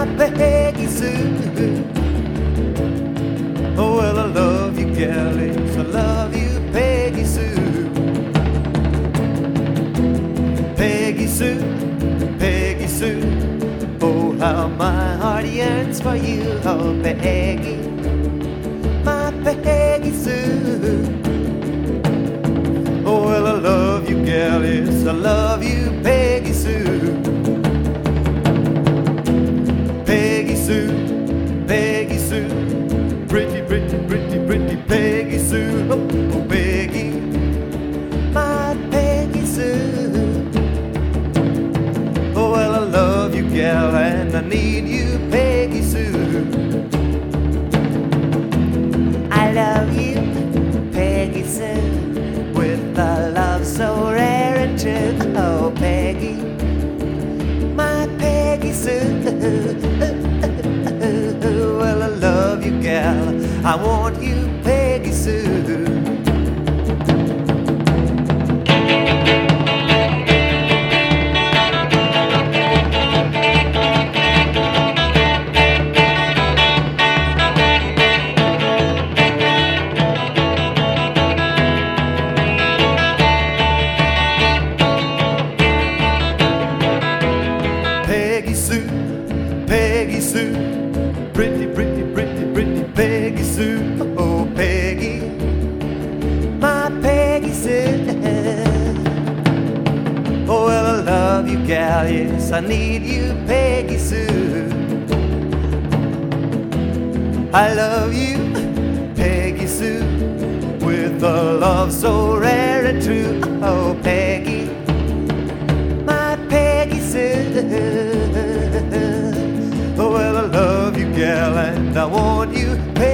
Peggy Sue. Oh, well, I love you, gal, yes, I love you, Peggy Sue. Peggy Sue, Peggy Sue. Oh, how my heart yearns for you, oh, Peggy, my Peggy Sue. Oh, well, I love you, gal, yes, I love you, Peggy Sue. Peggy Sue, Peggy Sue, pretty, pretty, pretty, pretty Peggy Sue. Oh, oh, Peggy, my Peggy Sue. Oh, well, I love you, gal, and I need you, Peggy Sue. I love you, Peggy Sue, with a love so rare and true. Oh, Peggy, my Peggy Sue. Well, I love you, gal, I want you, Peggy Sue. Peggy Sue, Peggy Sue, pretty, pretty, pretty, pretty Peggy Sue. Oh, Peggy, my Peggy Sue. Oh, well, I love you, gal, yes, I need you, Peggy Sue. I love you, Peggy Sue, with a love so rare and true. Oh, Peggy, my Peggy Sue. Oh, well, I love you, gal, and I want you, Peggy.